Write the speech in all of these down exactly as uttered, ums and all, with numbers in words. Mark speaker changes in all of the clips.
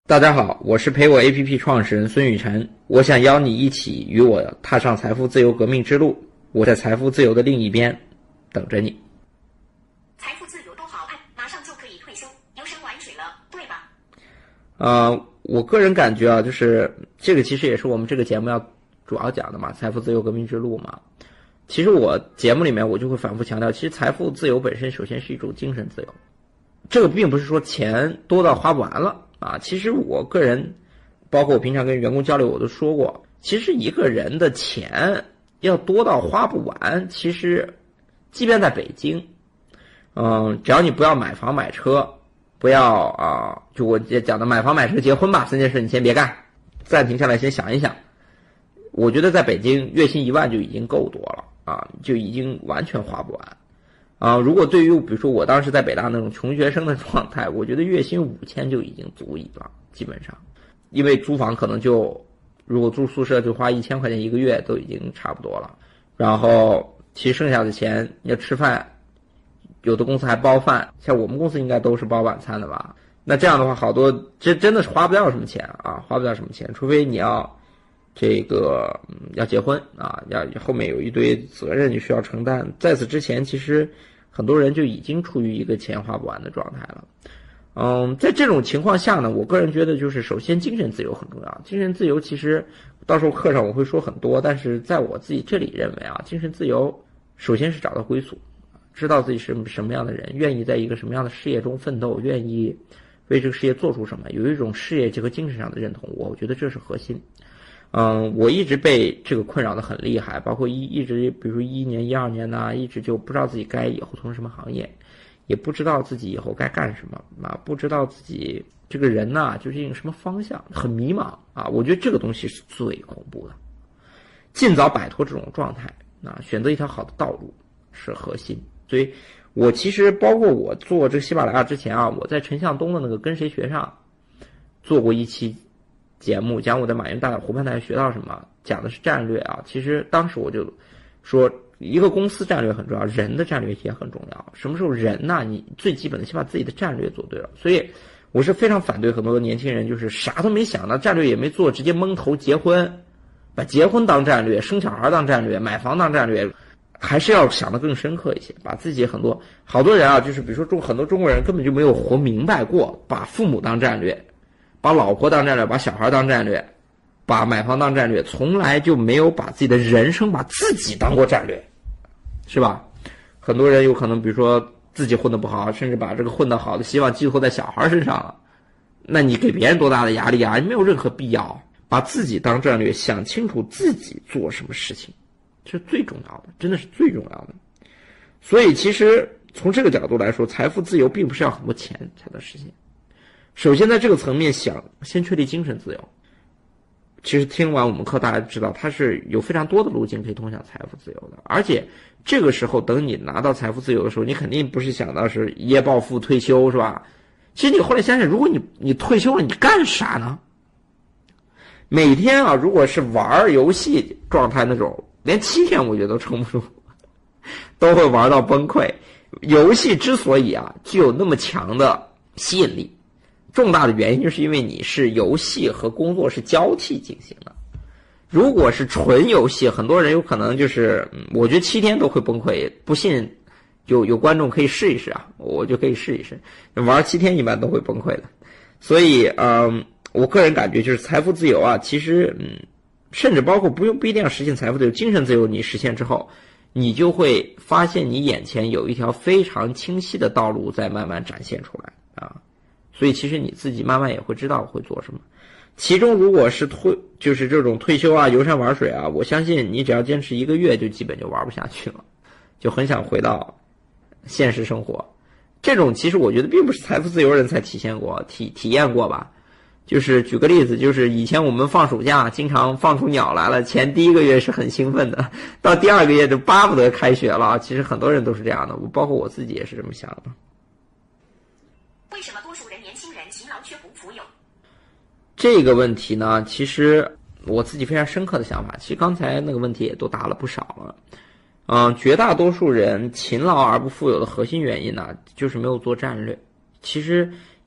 Speaker 1: 大家好，我是陪我 A P P 创始人孙雨晨，我想邀你一起与我踏上财富自由革命之路。我在财富自由的另一边等着你。
Speaker 2: 财富自由多好，马上就可以退休，游山玩水了，对吧？
Speaker 1: 呃，我个人感觉啊，就是这个其实也是我们这个节目要主要讲的嘛，财富自由革命之路嘛。其实我节目里面我就会反复强调，其实财富自由本身首先是一种精神自由，这个并不是说钱多到花不完了啊。其实我个人，包括我平常跟员工交流，我都说过，其实一个人的钱要多到花不完，其实即便在北京，嗯，只要你不要买房买车，不要啊，就我讲的买房买车结婚吧，三件事你先别干，暂停下来先想一想。我觉得在北京月薪一万就已经够多了啊，就已经完全花不完啊。如果对于比如说我当时在北大那种穷学生的状态，我觉得月薪五千就已经足以了，基本上，因为租房可能就如果住宿舍就花一千块钱一个月都已经差不多了，然后其实剩下的钱要吃饭，有的公司还包饭，像我们公司应该都是包晚餐的吧。那这样的话，好多这真的是花不掉什么钱啊，花不掉什么钱，除非你要这个、嗯、要结婚啊，要后面有一堆责任你需要承担。在此之前，其实很多人就已经处于一个钱花不完的状态了。嗯，在这种情况下呢，我个人觉得就是首先精神自由很重要。精神自由其实到时候课上我会说很多，但是在我自己这里认为啊，精神自由首先是找到归宿，知道自己是什么样的人，愿意在一个什么样的事业中奋斗，愿意为这个事业做出什么，有一种事业和精神上的认同，我觉得这是核心。嗯，我一直被这个困扰的很厉害，包括一一直，比如说一一年、一二年呐、啊，一直就不知道自己该以后从事什么行业，也不知道自己以后该干什么啊，不知道自己这个人呐、啊，就是一个什么方向，很迷茫啊。我觉得这个东西是最恐怖的，尽早摆脱这种状态啊，选择一条好的道路是核心。所以，我其实包括我做这个喜马拉雅之前啊，我在陈向东的那个跟谁学上做过一期节目，讲我在马云大湖畔大学学到什么，讲的是战略啊。其实当时我就说，一个公司战略很重要，人的战略也很重要。什么时候人呐、啊，你最基本的先把自己的战略做对了。所以我是非常反对很多的年轻人就是啥都没想到，战略也没做，直接蒙头结婚，把结婚当战略，生小孩当战略，买房当战略。还是要想得更深刻一些，把自己很多好多人啊，就是比如说中很多中国人根本就没有活明白过，把父母当战略，把老婆当战略，把小孩当战略，把买房当战略，从来就没有把自己的人生把自己当过战略，是吧？很多人有可能比如说自己混得不好，甚至把这个混得好的希望寄托在小孩身上了，那你给别人多大的压力啊？没有任何必要。把自己当战略，想清楚自己做什么事情，这是最重要的，真的是最重要的。所以其实从这个角度来说，财富自由并不是要很多钱才能实现。首先在这个层面想先确立精神自由。其实听完我们课大家知道，它是有非常多的路径可以通向财富自由的。而且这个时候等你拿到财富自由的时候，你肯定不是想到是一夜暴富退休，是吧？其实你后来想想，如果你你退休了，你干啥呢？每天啊，如果是玩游戏状态那种，连七天我觉得都撑不住，都会玩到崩溃。游戏之所以啊具有那么强的吸引力，重大的原因就是因为你是游戏和工作是交替进行的。如果是纯游戏，很多人有可能就是我觉得七天都会崩溃，不信有有观众可以试一试啊，我就可以试一试，玩七天一般都会崩溃的。所以嗯我个人感觉就是财富自由啊，其实嗯，甚至包括不用不一定要实现财富自由，精神自由你实现之后，你就会发现你眼前有一条非常清晰的道路在慢慢展现出来啊。所以其实你自己慢慢也会知道会做什么。其中如果是退就是这种退休啊、游山玩水啊，我相信你只要坚持一个月就基本就玩不下去了，就很想回到现实生活。这种其实我觉得并不是财富自由人才体现过体体验过吧。就是举个例子，就是以前我们放暑假经常放出鸟来了，前第一个月是很兴奋的，到第二个月就巴不得开学了。其实很多人都是这样的，包括我自己也是这么想的。
Speaker 2: 为什么多数人年轻人勤劳却不富有？
Speaker 1: 这个问题呢，其实我自己非常深刻的想法，其实刚才那个问题也都答了不少了。嗯、呃，绝大多数人勤劳而不富有的核心原因呢，就是没有做战略。其实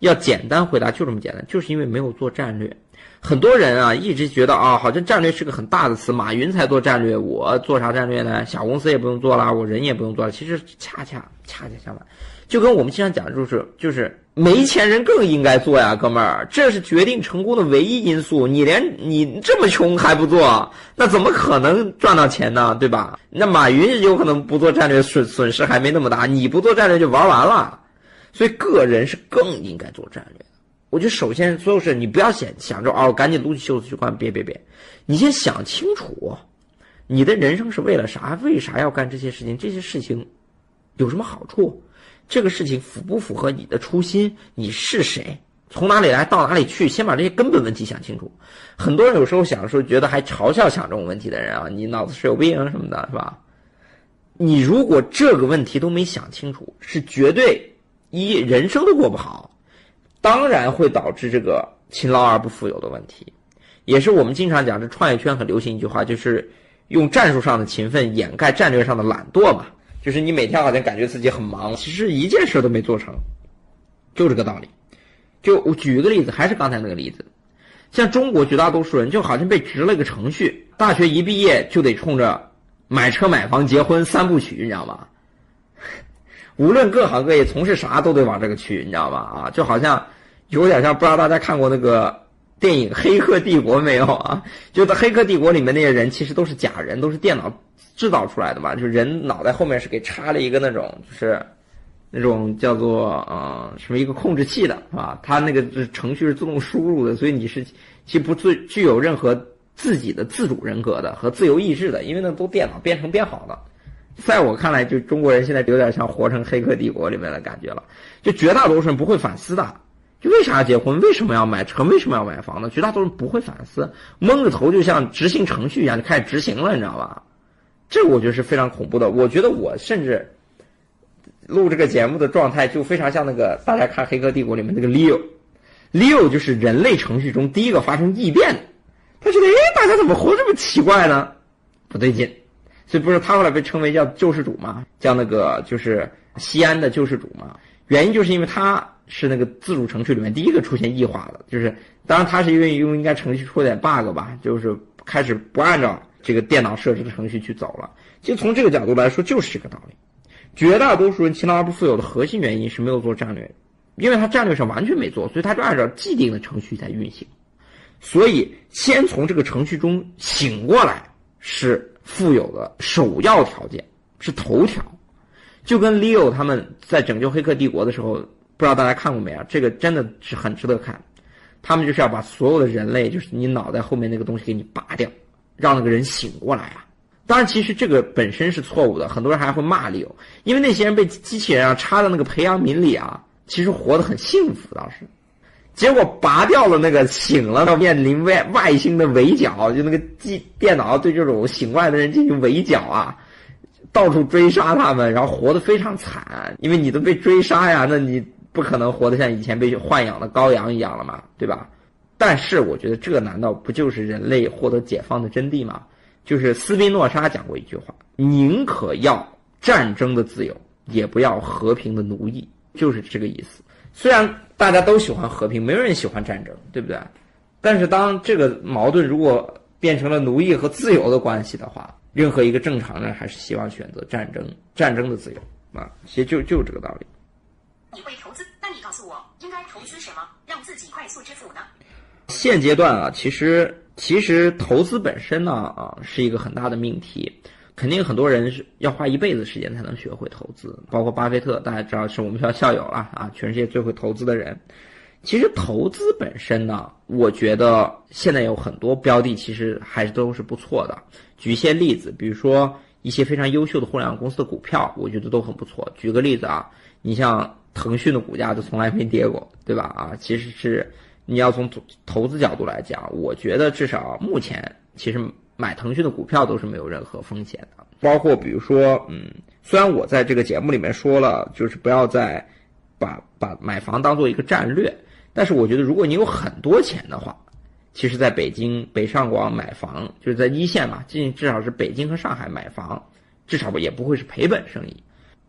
Speaker 1: 要简单回答就这么简单，就是因为没有做战略。很多人啊一直觉得啊，好像战略是个很大的词，马云才做战略，我做啥战略呢？小公司也不用做了，我人也不用做了。其实恰恰恰恰相反，就跟我们经常讲，就是就是没钱人更应该做呀，哥们儿，这是决定成功的唯一因素。你连你这么穷还不做，那怎么可能赚到钱呢？对吧？那马云有可能不做战略，损损失还没那么大，你不做战略就玩完了。所以个人是更应该做战略的。我觉得首先所有事你不要想想着哦，赶紧撸起袖子去干，别别别，你先想清楚，你的人生是为了啥？为啥要干这些事情？这些事情有什么好处？这个事情符不符合你的初心？你是谁？从哪里来到哪里去？先把这些根本问题想清楚。很多人有时候想说，觉得还嘲笑想这种问题的人啊，你脑子是有病什么的，是吧？你如果这个问题都没想清楚，是绝对一人生都过不好。当然会导致这个勤劳而不富有的问题，也是我们经常讲，这创业圈很流行一句话，就是用战术上的勤奋掩盖战略上的懒惰嘛。就是你每天好像感觉自己很忙，其实一件事都没做成，就这个道理。就我举一个例子，还是刚才那个例子，像中国绝大多数人就好像被植了一个程序，大学一毕业就得冲着买车买房结婚三部曲，你知道吗？无论各行各业从事啥都得往这个去，你知道吗？啊，就好像有点像，不知道大家看过那个电影《黑客帝国》没有啊？就在《黑客帝国》里面那些人其实都是假人，都是电脑制造出来的嘛，就是人脑袋后面是给插了一个那种就是那种叫做呃什么一个控制器的，是吧？它那个程序是自动输入的，所以你是其实不具具有任何自己的自主人格的和自由意志的，因为那都电脑编程编好的。在我看来，就中国人现在有点像活成《黑客帝国》里面的感觉了，就绝大多数人不会反思的。就为啥要结婚？为什么要买车？为什么要买房呢？绝大多数人不会反思，蒙着头就像执行程序一样就开始执行了，你知道吧？这我觉得是非常恐怖的。我觉得我甚至录这个节目的状态就非常像那个大家看《黑客帝国》里面那个 Leo，Leo 就是人类程序中第一个发生异变的。他觉得，哎，大家怎么活这么奇怪呢？不对劲。所以不是他后来被称为叫救世主嘛，叫那个就是西安的救世主嘛。原因就是因为他是那个自主程序里面第一个出现异化的，就是当然他是因为用应该程序出了点 bug 吧，就是开始不按照这个电脑设置的程序去走了。其实从这个角度来说就是这个道理。绝大多数人勤劳而不富有的核心原因是没有做战略，因为他战略上完全没做，所以他就按照既定的程序在运行。所以先从这个程序中醒过来是富有的首要条件，是头条。就跟 Leo 他们在拯救黑客帝国的时候，不知道大家看过没有，这个真的是很值得看。他们就是要把所有的人类，就是你脑袋后面那个东西给你拔掉，让那个人醒过来啊。当然其实这个本身是错误的，很多人还会骂 Leo， 因为那些人被机器人啊插到那个培养皿里啊，其实活得很幸福当时。结果拔掉了那个醒了，面临外外星的围剿，就那个机电脑对这种醒过来的人进行围剿啊，到处追杀他们，然后活得非常惨。因为你都被追杀呀，那你不可能活得像以前被豢养的羔羊一样了嘛，对吧？但是我觉得这难道不就是人类获得解放的真谛吗？就是斯宾诺莎讲过一句话，宁可要战争的自由，也不要和平的奴役，就是这个意思。虽然大家都喜欢和平，没有人喜欢战争，对不对？但是当这个矛盾如果变成了奴役和自由的关系的话，任何一个正常人还是希望选择战争，战争的自由啊，其实就就这个道理。
Speaker 2: 你会投资，那你告诉我，应该投资什么，让自己快速致富呢？
Speaker 1: 现阶段啊，其实其实投资本身呢啊是一个很大的命题。肯定很多人是要花一辈子时间才能学会投资，包括巴菲特，大家知道是我们学校校友了啊，全世界最会投资的人。其实投资本身呢，我觉得现在有很多标的其实还是都是不错的。举一些例子，比如说一些非常优秀的互联网公司的股票，我觉得都很不错。举个例子啊，你像腾讯的股价就从来没跌过，对吧？啊，其实是你要从投资角度来讲，我觉得至少目前其实买腾讯的股票都是没有任何风险的。包括比如说，嗯，虽然我在这个节目里面说了，就是不要再把把买房当做一个战略，但是我觉得如果你有很多钱的话，其实在北京北上广买房，就是在一线嘛，至少是北京和上海买房，至少也不会是赔本生意。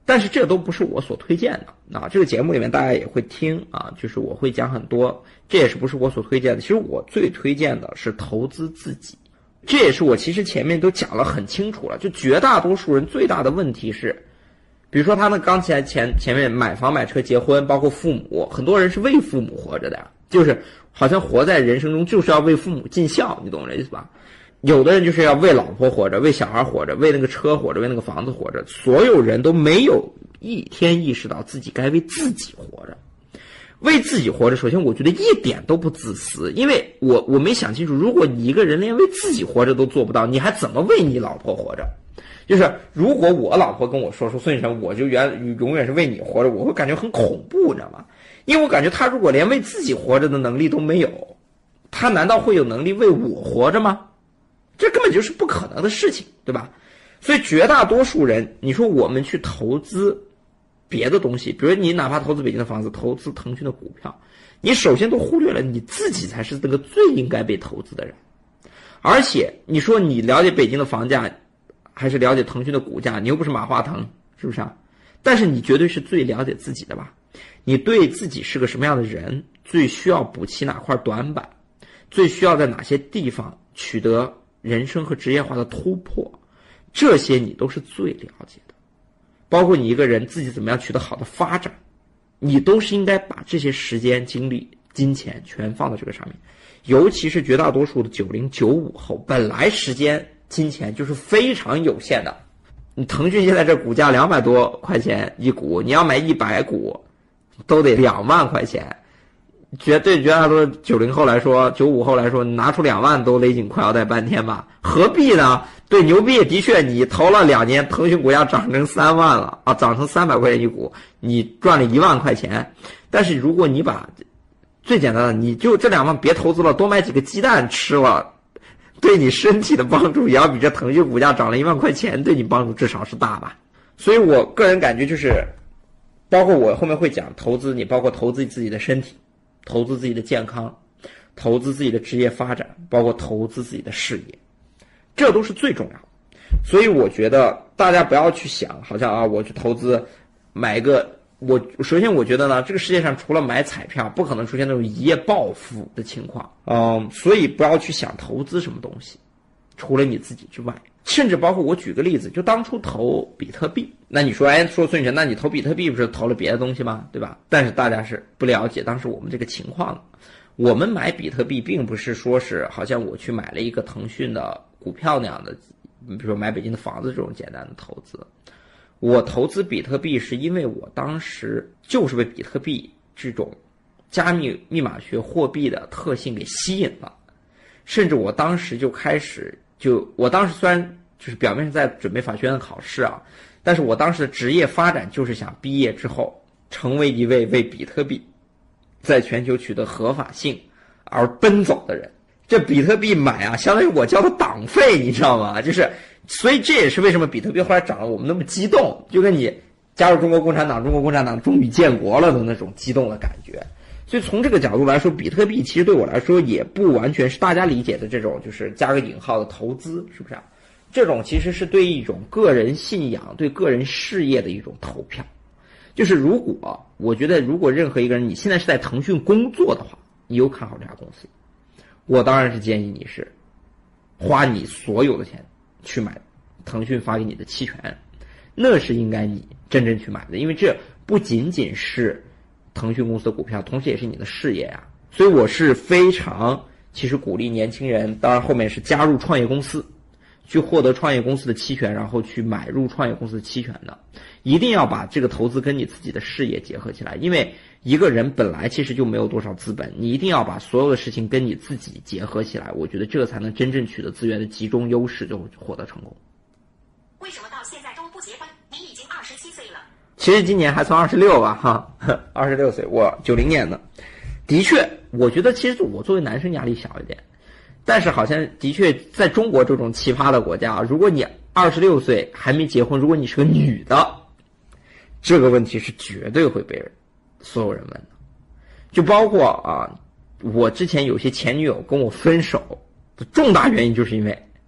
Speaker 1: 但是这都不是我所推荐的啊。这个节目里面大家也会听啊，就是我会讲很多，这也是不是我所推荐的。其实我最推荐的是投资自己，这也是我其实前面都讲了很清楚了。就绝大多数人最大的问题是，比如说他们刚才前前面买房买车结婚，包括父母，很多人是为父母活着的呀，就是好像活在人生中就是要为父母尽孝，你懂我这意思吧？有的人就是要为老婆活着，为小孩活着，为那个车活着，为那个房子活着。所有人都没有一天意识到自己该为自己活着。为自己活着，首先我觉得一点都不自私，因为我我没想清楚，如果你一个人连为自己活着都做不到，你还怎么为你老婆活着？就是如果我老婆跟我说说孙宇晨，我就原永远是为你活着，我会感觉很恐怖，你知道吗？因为我感觉他如果连为自己活着的能力都没有，他难道会有能力为我活着吗？这根本就是不可能的事情，对吧？所以绝大多数人，你说我们去投资别的东西，比如你哪怕投资北京的房子，投资腾讯的股票，你首先都忽略了你自己才是那个最应该被投资的人。而且你说你了解北京的房价还是了解腾讯的股价，你又不是马化腾，是不是啊？但是你绝对是最了解自己的吧？你对自己是个什么样的人，最需要补齐哪块短板，最需要在哪些地方取得人生和职业化的突破，这些你都是最了解的。包括你一个人自己怎么样取得好的发展，你都是应该把这些时间精力金钱全放到这个上面。尤其是绝大多数的九零九五后，本来时间金钱就是非常有限的。你腾讯现在这股价两百多块钱一股，你要买一百股都得两万块钱，绝对绝大多数九零后来说，九五后来说，你拿出两万都勒紧裤腰带半天吧，何必呢？对，牛逼，的确，你投了两年，腾讯股价涨成三万了啊，涨成三百块钱一股，你赚了一万块钱。但是如果你把最简单的，你就这两万别投资了，多买几个鸡蛋吃了，对你身体的帮助也要比这腾讯股价涨了一万块钱对你帮助至少是大吧。所以我个人感觉就是，包括我后面会讲投资，你包括投资自己的身体，投资自己的健康，投资自己的职业发展，包括投资自己的事业，这都是最重要的。所以我觉得大家不要去想，好像啊，我去投资买一个，我首先我觉得呢，这个世界上除了买彩票，不可能出现那种一夜暴富的情况，嗯，所以不要去想投资什么东西，除了你自己之外，甚至包括我举个例子，就当初投比特币，那你说，哎，说孙宇晨，那你投比特币不是投了别的东西吗？对吧？但是大家是不了解当时我们这个情况的。我们买比特币并不是说是好像我去买了一个腾讯的股票那样的，比如说买北京的房子这种简单的投资。我投资比特币是因为我当时就是被比特币这种加密密码学货币的特性给吸引了，甚至我当时就开始就我当时虽然就是表面上在准备法学院的考试啊，但是我当时的职业发展就是想毕业之后成为一位为比特币在全球取得合法性而奔走的人。这比特币买啊，相当于我交的党费，你知道吗？就是，所以这也是为什么比特币后来涨了，我们那么激动，就跟你加入中国共产党，中国共产党终于建国了的那种激动的感觉。所以从这个角度来说，比特币其实对我来说也不完全是大家理解的这种就是加个引号的投资，是不是啊？这种其实是对一种个人信仰、对个人事业的一种投票。就是如果我觉得，如果任何一个人你现在是在腾讯工作的话，你又看好这家公司，我当然是建议你是花你所有的钱去买腾讯发给你的期权，那是应该你真正去买的，因为这不仅仅是腾讯公司的股票，同时也是你的事业啊。所以我是非常其实鼓励年轻人，当然后面是加入创业公司，去获得创业公司的期权，然后去买入创业公司的期权的。一定要把这个投资跟你自己的事业结合起来，因为一个人本来其实就没有多少资本，你一定要把所有的事情跟你自己结合起来，我觉得这才能真正取得资源的集中优势，就获得成功。
Speaker 2: 为什么到现在都不结婚？你已经二十七岁了。
Speaker 1: 其实今年还算二十六吧，哈，二十六岁，我九零年的。的确，我觉得其实我作为男生压力小一点，但是好像的确在中国这种奇葩的国家，如果你二十六岁还没结婚，如果你是个女的，这个问题是绝对会被所有人问的。就包括啊，我之前有些前女友跟我分手的重大原因就是因为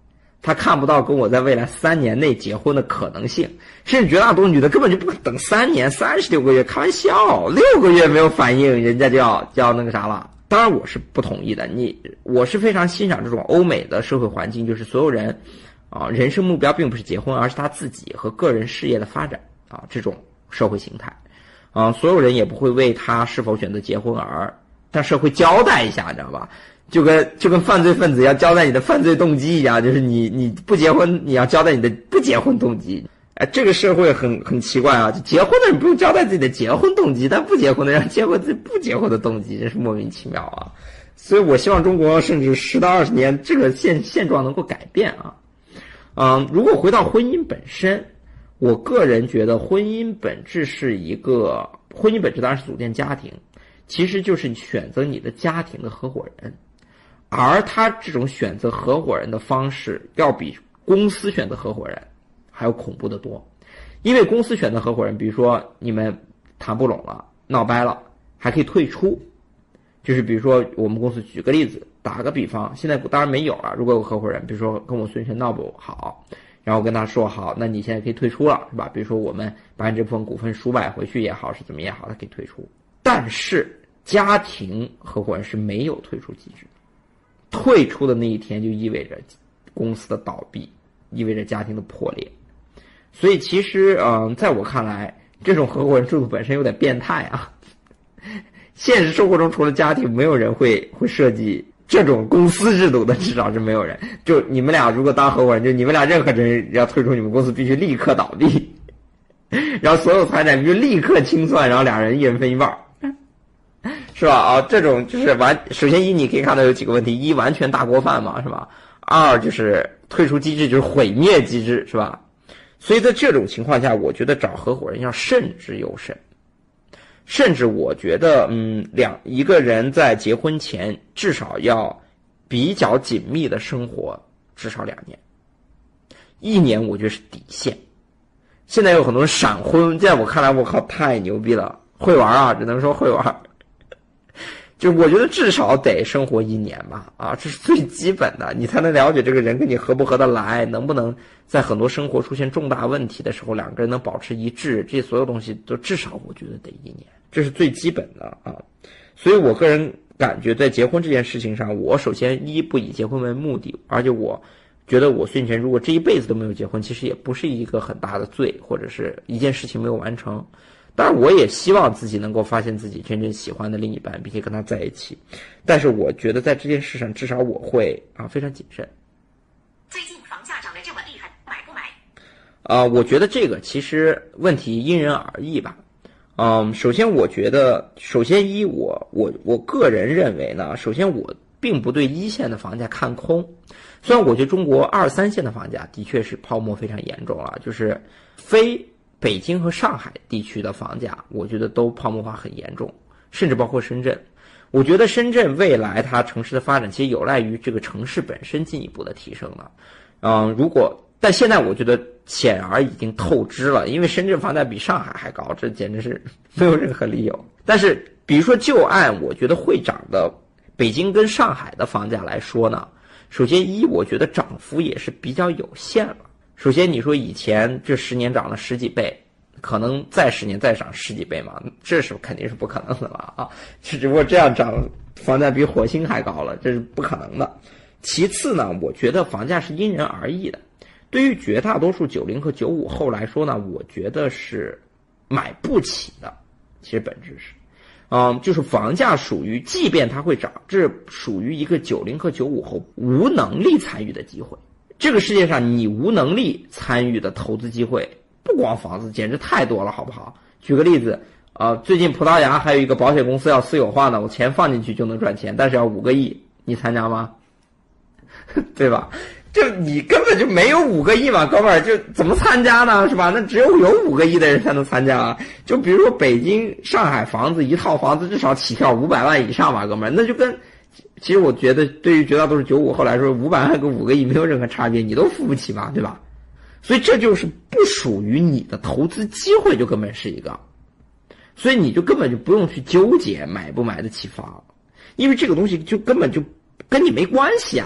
Speaker 1: 她看不到跟我在未来三年内结婚的可能性，甚至绝大多数女的根本就不等三年，三十六个月，开玩笑，六个月没有反应，人家就要就要那个啥了。当然我是不同意的，你我是非常欣赏这种欧美的社会环境，就是所有人啊，人生目标并不是结婚，而是他自己和个人事业的发展啊，这种社会形态啊，所有人也不会为他是否选择结婚而向社会交代一下，你知道吧？就跟就跟犯罪分子要交代你的犯罪动机一样，就是你你不结婚，你要交代你的不结婚动机。哎，这个社会很很奇怪啊！就结婚的人不用交代自己的结婚动机，但不结婚的人结婚自己不结婚的动机，真是莫名其妙啊！所以我希望中国甚至十到二十年这个现现状能够改变啊。嗯，如果回到婚姻本身，我个人觉得婚姻本质是一个婚姻本质当然是组建家庭，其实就是你选择你的家庭的合伙人，而他这种选择合伙人的方式要比公司选择合伙人还要恐怖得多。因为公司选择合伙人，比如说你们谈不拢了，闹掰了，还可以退出。就是比如说我们公司举个例子，打个比方，现在当然没有了，如果有合伙人，比如说跟我孙权闹不好，然后跟他说好，那你现在可以退出了，是吧？比如说我们把你这部分股份赎买回去也好，是怎么也好，他可以退出。但是家庭合伙人是没有退出机制，退出的那一天就意味着公司的倒闭，意味着家庭的破裂。所以其实嗯，在我看来，这种合伙人制度本身有点变态啊。现实生活中除了家庭，没有人会会设计这种公司制度的，至少是没有人。就你们俩如果当合伙人，就你们俩任何人要退出你们公司，必须立刻倒闭，然后所有财产必须立刻清算，然后俩人一人分一半，是吧？啊，这种就是完。首先一你可以看到有几个问题：一完全大锅饭嘛，是吧？二就是退出机制就是毁灭机制，是吧？所以在这种情况下，我觉得找合伙人要慎之又慎。甚至我觉得，嗯，两一个人在结婚前至少要比较紧密的生活，至少两年，一年我觉得是底线。现在有很多人闪婚，在我看来，我靠，太牛逼了，会玩啊，只能说会玩。就我觉得至少得生活一年吧，啊，这是最基本的，你才能了解这个人跟你合不合得来，能不能在很多生活出现重大问题的时候，两个人能保持一致，这所有东西都至少我觉得得一年，这是最基本的啊。所以我个人感觉在结婚这件事情上，我首先一不以结婚为目的，而且我觉得我孙权如果这一辈子都没有结婚，其实也不是一个很大的罪，或者是一件事情没有完成。当然我也希望自己能够发现自己真正喜欢的另一半，并且跟他在一起，但是我觉得在这件事上至少我会啊非常谨慎。
Speaker 2: 最近房价涨得这么厉害，买不买？
Speaker 1: 啊、呃，我觉得这个其实问题因人而异吧。嗯，首先我觉得，首先一我我我个人认为呢，首先我并不对一线的房价看空，虽然我觉得中国二三线的房价的确是泡沫非常严重了，就是非北京和上海地区的房价，我觉得都泡沫化很严重，甚至包括深圳。我觉得深圳未来它城市的发展，其实有赖于这个城市本身进一步的提升了。嗯，如果但现在我觉得显而已经透支了，因为深圳房价比上海还高，这简直是没有任何理由。但是比如说就按我觉得会涨的北京跟上海的房价来说呢，首先一我觉得涨幅也是比较有限了。首先你说以前这十年涨了十几倍，可能再十年再涨十几倍嘛，这是肯定是不可能的了啊！只不过这样涨房价比火星还高了，这是不可能的。其次呢，我觉得房价是因人而异的。对于绝大多数九零和九五后来说呢，我觉得是买不起的。其实本质是，嗯，就是房价属于，即便它会涨，这属于一个九零和九五后无能力参与的机会。这个世界上你无能力参与的投资机会，不光房子，简直太多了，好不好？举个例子，呃，最近葡萄牙还有一个保险公司要私有化呢，我钱放进去就能赚钱，但是要五个亿，你参加吗？对吧？就你根本就没有五个亿嘛，哥们儿，就怎么参加呢？是吧？那只有有五个亿的人才能参加啊。就比如说北京、上海房子一套房子至少起跳五百万以上吧，哥们儿，那就跟。其实我觉得对于绝大多数九五后来说，五百万跟五个亿没有任何差别，你都付不起嘛，对吧？所以这就是不属于你的投资机会，就根本是一个，所以你就根本就不用去纠结买不买得起房，因为这个东西就根本就跟你没关系啊，就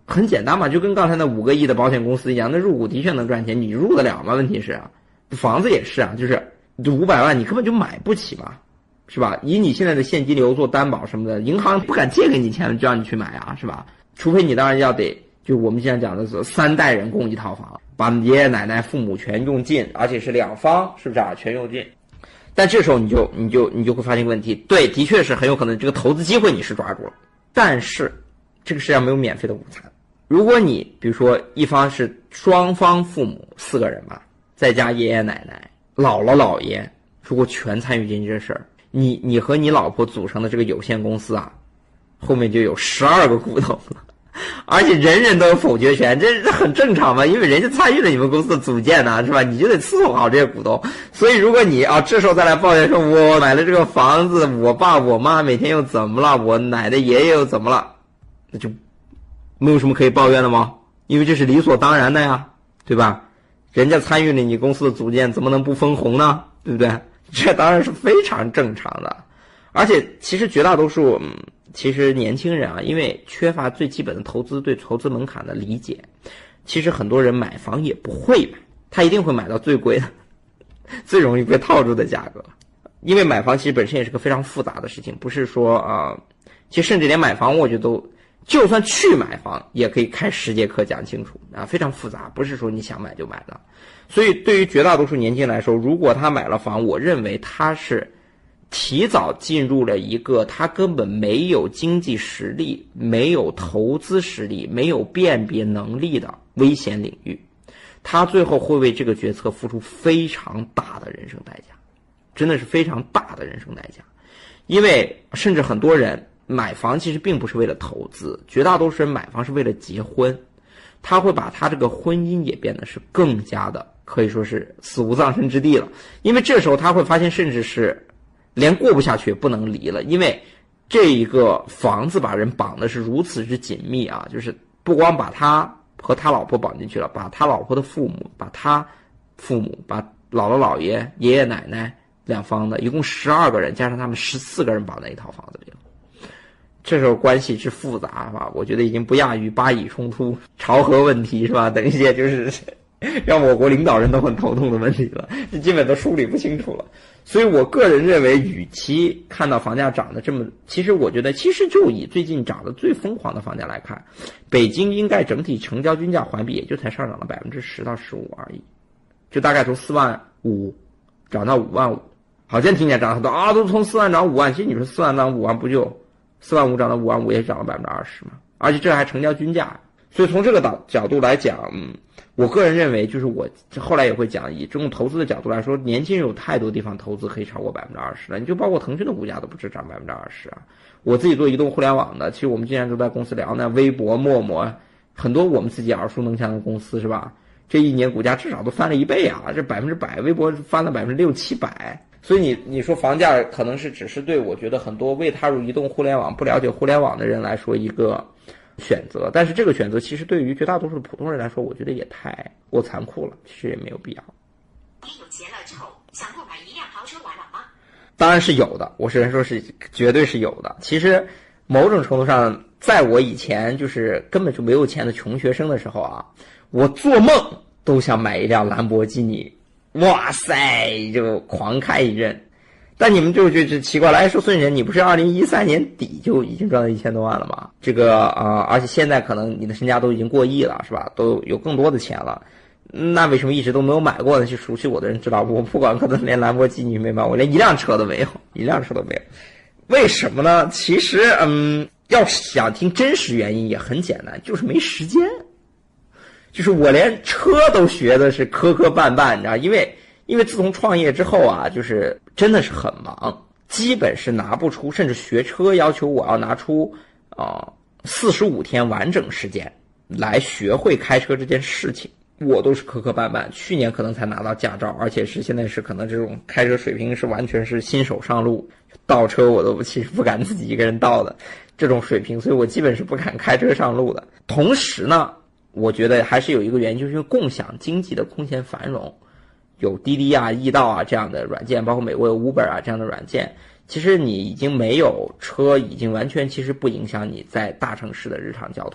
Speaker 1: 很简单嘛，就跟刚才那五个亿的保险公司一样，那入股的确能赚钱，你入得了吗？问题是啊，房子也是啊，就是五百万你根本就买不起嘛，是吧？以你现在的现金流做担保什么的，银行不敢借给你钱，就让你去买啊，是吧？除非你当然要得，就我们现在讲的是三代人供一套房，把爷爷奶奶父母全用尽，而且是两方，是不是啊？全用尽。但这时候你就你就你就会发现一个问题，对，的确是很有可能这个投资机会你是抓住了，但是这个世界上没有免费的午餐。如果你比如说一方是双方父母四个人吧，再加爷爷奶奶、姥姥姥爷，如果全参与进去这事儿，你你和你老婆组成的这个有限公司啊，后面就有十二个股东了，而且人人都有否决权，这这很正常嘛，因为人家参与了你们公司的组建呢，是吧？你就得伺候好这些股东。所以如果你啊这时候再来抱怨说我买了这个房子，我爸我妈每天又怎么了，我奶奶爷爷又怎么了，那就没有什么可以抱怨的吗？因为这是理所当然的呀，对吧？人家参与了你公司的组建，怎么能不分红呢？对不对？这当然是非常正常的。而且其实绝大多数嗯其实年轻人啊，因为缺乏最基本的投资对投资门槛的理解，其实很多人买房也不会买，他一定会买到最贵的最容易被套住的价格。因为买房其实本身也是个非常复杂的事情，不是说啊、呃，其实甚至连买房我觉得都就算去买房也可以开十节课讲清楚啊，非常复杂，不是说你想买就买的。所以对于绝大多数年轻人来说，如果他买了房，我认为他是提早进入了一个他根本没有经济实力、没有投资实力、没有辨别能力的危险领域，他最后会为这个决策付出非常大的人生代价，真的是非常大的人生代价。因为甚至很多人买房其实并不是为了投资，绝大多数人买房是为了结婚，他会把他这个婚姻也变得是更加的可以说是死无葬身之地了。因为这时候他会发现甚至是连过不下去也不能离了，因为这一个房子把人绑的是如此之紧密啊，就是不光把他和他老婆绑进去了，把他老婆的父母，把他父母，把姥姥姥爷、爷爷奶奶两方的一共十二个人，加上他们十四个人绑在一套房子里了。这时候关系之复杂吧，我觉得已经不亚于巴以冲突、朝核问题是吧？等一些就是让我国领导人都很头痛的问题了，这基本都梳理不清楚了。所以我个人认为，与其看到房价涨得这么，其实我觉得，其实就以最近涨得最疯狂的房价来看，北京应该整体成交均价环比也就才上涨了百分之十到十五而已，就大概从四万五涨到五万五。好像听起来涨很多啊，都从四万涨五万，其实你说四万涨五万，不就四万五涨到五万五也涨了百分之二十嘛？而且这还成交均价。所以从这个角角度来讲，嗯，我个人认为，就是我后来也会讲，以这种投资的角度来说，年轻人有太多地方投资可以超过百分之二十了。你就包括腾讯的股价都不止涨百分之二十啊！我自己做移动互联网的，其实我们经常都在公司聊呢，微博、陌陌，很多我们自己耳熟能详的公司是吧？这一年股价至少都翻了一倍啊！这百分之百，微博翻了百分之六七百。所以你你说房价可能是只是对我觉得很多未踏入移动互联网、不了解互联网的人来说一个选择，但是这个选择其实对于绝大多数的普通人来说，我觉得也太过残酷了，其实也没有必要。
Speaker 2: 你有钱了之后想购买一辆豪车玩玩吗？
Speaker 1: 当然是有的，我只能说是绝对是有的。其实某种程度上，在我以前就是根本就没有钱的穷学生的时候啊，我做梦都想买一辆兰博基尼，哇塞，就狂开一阵。但你们就觉得奇怪了，哎，说孙姐，你不是二零一三年底就已经赚到一千多万了吗？这个啊、呃，而且现在可能你的身家都已经过亿了，是吧？都有更多的钱了，那为什么一直都没有买过呢？就熟悉我的人知道，我不管可能连兰博基尼没买，我连一辆车都没有，一辆车都没有。为什么呢？其实，嗯，要想听真实原因也很简单，就是没时间。就是我连车都学的是磕磕绊绊，你知道，因为。因为自从创业之后啊，就是真的是很忙，基本是拿不出，甚至学车要求我要拿出啊四十五天完整时间来学会开车这件事情，我都是磕磕绊绊。去年可能才拿到驾照，而且是现在是可能这种开车水平是完全是新手上路，倒车我都其实不敢自己一个人倒的这种水平，所以我基本是不敢开车上路的。同时呢，我觉得还是有一个原因，就是因为共享经济的空前繁荣。有滴滴啊、易到啊这样的软件，包括美国有 Uber 啊这样的软件，其实你已经没有车，已经完全其实不影响你在大城市的日常交通了。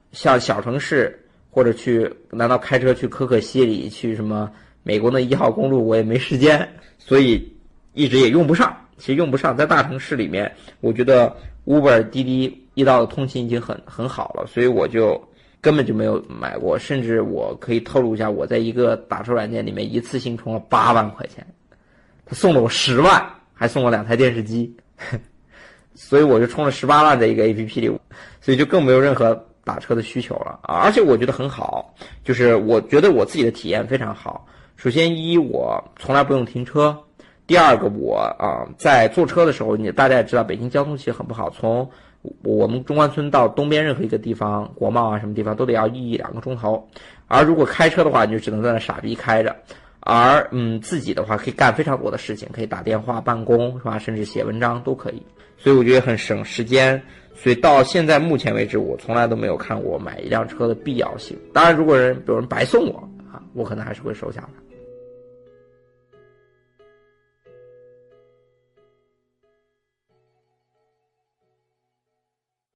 Speaker 1: 像小城市或者去，难道开车去可可西里，去什么美国的一号公路，我也没时间，所以一直也用不上。其实用不上，在大城市里面，我觉得 Uber、滴滴一道的通勤已经很很好了，所以我就根本就没有买过。甚至我可以透露一下，我在一个打车软件里面一次性充了八万块钱，他送了我十万，还送我两台电视机，所以我就充了十八万在一个 A P P 里，所以就更没有任何打车的需求了啊！而且我觉得很好，就是我觉得我自己的体验非常好。首先一，我从来不用停车。第二个，我啊、呃、在坐车的时候，你大家也知道，北京交通其实很不好，从我们中关村到东边任何一个地方，国贸啊什么地方都得要一两个钟头。而如果开车的话，你就只能在那傻逼开着。而嗯自己的话可以干非常多的事情，可以打电话、办公是吧，甚至写文章都可以。所以我觉得很省时间。所以到现在目前为止，我从来都没有看过买一辆车的必要性。当然，如果人有人白送我啊，我可能还是会收下的。